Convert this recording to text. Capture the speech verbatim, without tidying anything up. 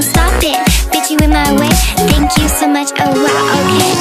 stop it. Bitch, you in my way. Thank you so much. Oh wow, okay.